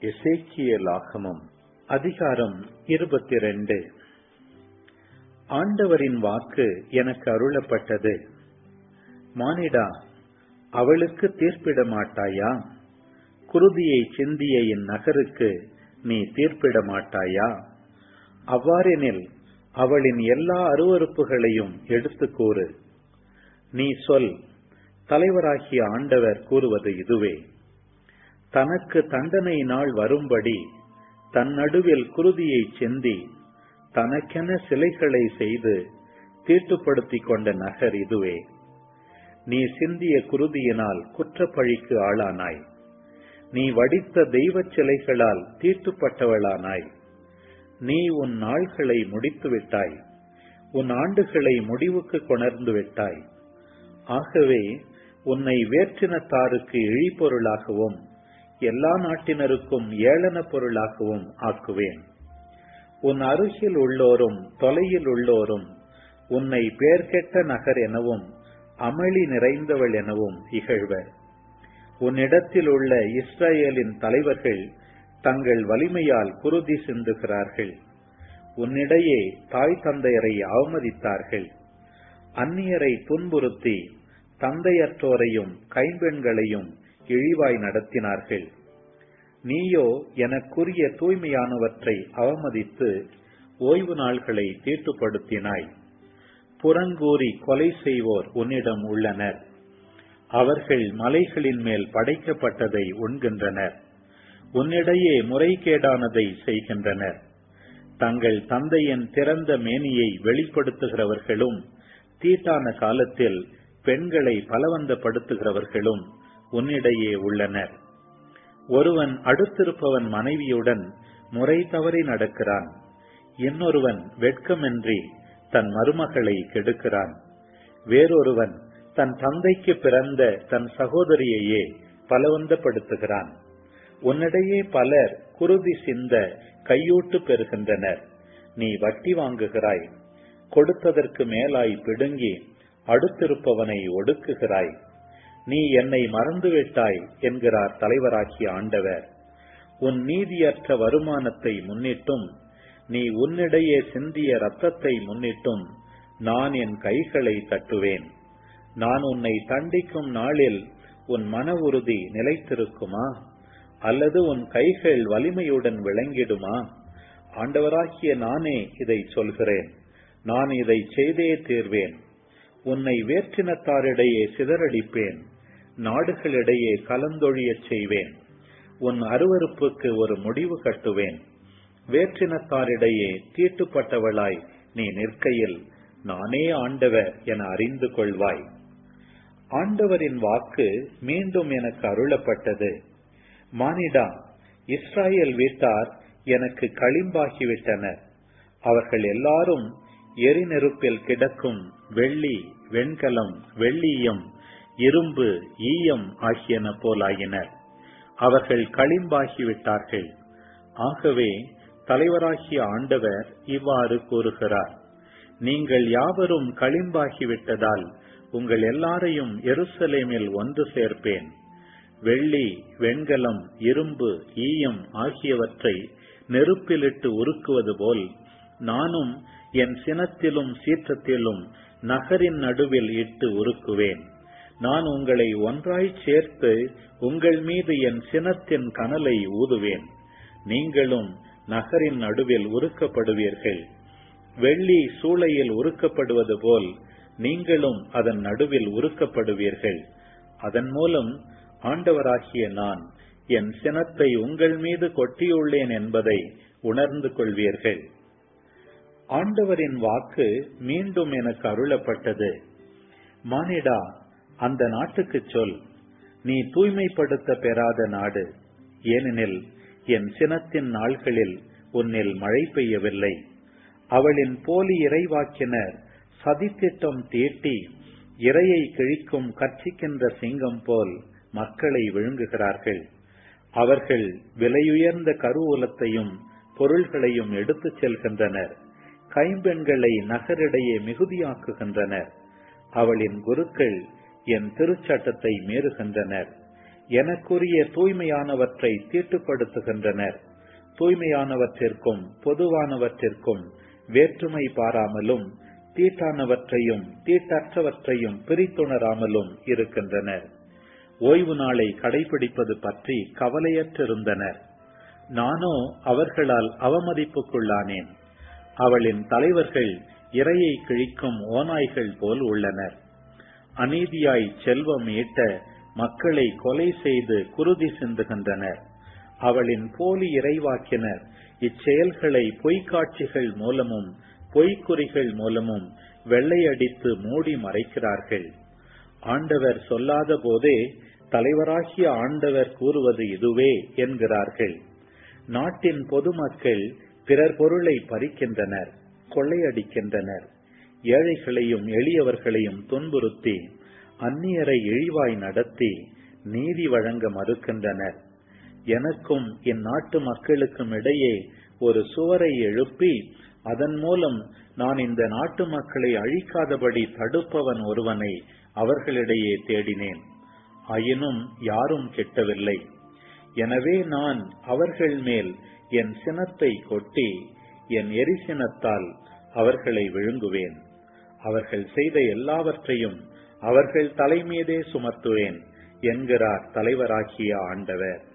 எசேக்கியேலாகமம் அதிகாரம் 22. ஆண்டவரின் வாக்கு எனக்கு அருளப்பட்டது. மானிடா, அவளுக்கு தீர்ப்பிட மாட்டாயா? குருதியை சிந்திய இந்நகருக்கு நீ தீர்ப்பிட மாட்டாயா? அவ்வாறெனில் அவளின் எல்லா அருவருப்புகளையும் எடுத்து கூறு. நீ சொல், தலைவராகிய ஆண்டவர் கூறுவது இதுவே: தனக்கு தண்டனை நாள் வரும்படி தன் நடுவில் குருதியை சிந்தி தனக்கென சிலைகளை செய்து தீட்டுப்படுத்திக் கொண்ட நகர் இதுவே. நீ சிந்திய குருதியினால் குற்றப்பழிக்கு ஆளானாய். நீ வடித்த தெய்வச் சிலைகளால் தீட்டுப்பட்டவளானாய். நீ உன் நாள்களை முடித்து விட்டாய். உன் ஆண்டுகளை முடிவுக்கு கொணர்ந்து விட்டாய். ஆகவே உன்னை வேற்றினத்தாருக்கு இழிபொருளாகவும் எல்லா நாட்டினருக்கும் ஏளன பொருளாகவும் ஆக்குவேன். உன் அருகில் உள்ளோரும் தொலையில் உள்ளோரும் உன்னை பேர்கெட்ட நகர் எனவும் அமளி நிறைந்தவள் எனவும் இகழ்வர். உன்னிடத்தில் உள்ள இஸ்ரவேலின் தலைவர்கள் தங்கள் வலிமையால் குருதி சிந்துகிறார்கள். உன்னிடையே தாய் தந்தையரை அவமதித்தார்கள். அந்நியரை துன்புறுத்தி தந்தையற்றோரையும் கைம்பெண்களையும் இழிவாய் நடத்தினார்கள். நீயோ எனக்குரிய தூய்மையானவற்றை அவமதித்து ஓய்வு நாள்களை தீட்டுப்படுத்தினாய். புறங்கூறி கொலை செய்வோர் உன்னிடம் உள்ளனர். அவர்கள் மலைகளின் மேல் படைக்கப்பட்டதை உண்கின்றனர். உன்னிடையே முறைகேடானதை செய்கின்றனர். தங்கள் தந்தையின் திறந்த மேனியை வெளிப்படுத்துகிறவர்களும் தீட்டான காலத்தில் பெண்களை பலவந்தப்படுத்துகிறவர்களும் உன்னிடையே உள்ளனர். ஒருவன் அடுத்திருப்பவன் மனைவியுடன் முறை தவறி நடக்கிறான். இன்னொருவன் வெட்கமின்றி தன் மருமகளை கெடுக்கிறான். வேறொருவன் தன் தந்தைக்கு பிறந்த தன் சகோதரியையே பலவந்தப்படுத்துகிறான். உன்னிடையே பலர் குருதி சிந்த கையூட்டு பெறுகின்றனர். நீ வட்டி வாங்குகிறாய். கொடுத்ததற்கு மேலாய் பிடுங்கி அடுத்திருப்பவனை ஒடுக்குகிறாய். நீ என்னை மறந்துவிட்டாய் என்கிறார் தலைவராகிய ஆண்டவர். உன் நீதியற்ற வருமானத்தை முன்னிட்டும் நீ உன்னிடையே சிந்திய இரத்தத்தை முன்னிட்டும் நான் என் கைகளை தட்டுவேன். நான் உன்னை தண்டிக்கும் நாளில் உன் மன உறுதி நிலைத்திருக்குமா? அல்லது உன் கைகள் வலிமையுடன் விளங்கிடுமா? ஆண்டவராகிய நானே இதை சொல்கிறேன். நான் இதை செய்தே தீர்வேன். உன்னை வேற்றினத்தாரிடையே சிதறடிப்பேன். நாடுகளிடையே கலந்தொழியச் செய்வேன். உன் அருவருப்புக்கு ஒரு முடிவு கட்டுவேன். வேற்றினத்தாரிடையே தீட்டுப்பட்டவளாய் நீ நிற்கையில் நானே ஆண்டவர் என அறிந்து கொள்வாய். ஆண்டவரின் வாக்கு மீண்டும் எனக்கு அருளப்பட்டது. மானிடா, இஸ்ராயேல் வீட்டார் எனக்கு களிம்பாகிவிட்டனர். அவர்கள் எல்லாரும் எரிநெருப்பில் கிடக்கும் வெள்ளி, வெண்கலம், வெள்ளீயம், இரும்பு, ஈயம் ஆகியன போலாயினர். அவர்கள் களிம்பாகிவிட்டார்கள். ஆகவே தலைவராகிய ஆண்டவர் இவ்வாறு கூறுகிறார்: நீங்கள் யாவரும் களிம்பாகிவிட்டதால் உங்கள் எல்லாரையும் எருசலேமில் ஒன்று சேர்ப்பேன். வெள்ளி, வெண்கலம், இரும்பு, ஈயம் ஆகியவற்றை நெருப்பிலிட்டு உருக்குவது போல் நானும் என் சினத்திலும் சீற்றத்திலும் நகரின் நடுவில் இட்டு உருக்குவேன். நான் உங்களை ஒன்றாய் சேர்த்து உங்கள் மீது என் சினத்தின் கனலை ஊதுவேன். நீங்களும் நகரின் நடுவில் உருக்கப்படுவீர்கள். வெள்ளி சூளையில் உருக்கப்படுவது போல் நீங்களும் அதன் நடுவில் உருக்கப்படுவீர்கள். அதன் மூலம் ஆண்டவராகிய நான் என் சினத்தை உங்கள் மீது கொட்டியுள்ளேன் என்பதை உணர்ந்து கொள்வீர்கள். ஆண்டவரின் வாக்கு மீண்டும் எனக்கு அருளப்பட்டது. மானிடா, அந்த நாட்டுக்கு சொல், நீ தூய்மைப்படுத்த பெறாத நாடு. ஏனெனில் என் சினத்தின் நாள்களில் உன்னில் மழை பெய்யவில்லை. அவளின் போலி இறைவாக்கினர் சதித்திட்டம் தீட்டி இரையை கிழிக்கும் கர்ச்சிக்கின்ற சிங்கம் போல் மக்களை விழுங்குகிறார்கள். அவர்கள் விலையுயர்ந்த கருவூலத்தையும் பொருள்களையும் எடுத்துச் செல்கின்றனர். கைம்பெண்களை நகரிடையே மிகுதியாக்குகின்றனர். அவளின் குருக்கள் என் திருச்சட்டத்தை மீறுகின்றனர். எனக்குரிய தூய்மையானவற்றை தீட்டுப்படுத்துகின்றனர். தூய்மையானவற்றிற்கும் பொதுவானவற்றிற்கும் வேற்றுமை பாராமலும் தீட்டானவற்றையும் தீட்டற்றவற்றையும் பிரித்துணராமலும் இருக்கின்றனர். ஓய்வு நாளை கடைபிடிப்பது பற்றி கவலையற்றிருந்தனர். நானோ அவர்களால் அவமதிப்புக்குள்ளானேன். அவளின் தலைவர்கள் இரையை கிழிக்கும் ஓநாய்கள் போல் உள்ளனர். அநீதியாய் செல்வம் ஈட்ட மக்களை கொலை செய்து குருதி சிந்துகின்றனர். அவளின் போலி இறைவாக்கினர் இச்செயல்களை பொய்க்காட்சிகள் மூலமும் பொய்க்குறிகள் மூலமும் வெள்ளையடித்து மூடி மறைக்கிறார்கள். ஆண்டவர் சொல்லாத போதே தலைவராகிய ஆண்டவர் கூறுவது இதுவே என்கிறார்கள். நாட்டின் பொதுமக்கள் பிறர் பொருளை பறிக்கின்றனர், கொள்ளையடிக்கின்றனர். ஏழைகளையும் எளியவர்களையும் துன்புறுத்தி அந்நியரை இழிவாய் நடத்தி நீதி வழங்க மறுக்கின்றனர். எனக்கும் இந்நாட்டு மக்களுக்கும் இடையே ஒரு சுவரை எழுப்பி அதன் மூலம் நான் இந்த நாட்டு மக்களை அழிக்காதபடி தடுப்பவன் ஒருவனை அவர்களிடையே தேடினேன். ஆயினும் யாரும் கிட்டவில்லை. எனவே நான் அவர்கள் மேல் என் சினத்தை கொட்டி என் எரிசினத்தால் அவர்களை விழுங்குவேன். அவர்கள் செய்த எல்லாவற்றையும் அவர்கள் தலைமீதே சுமத்துவேன் என்கிறார் தலைவராகிய ஆண்டவர்.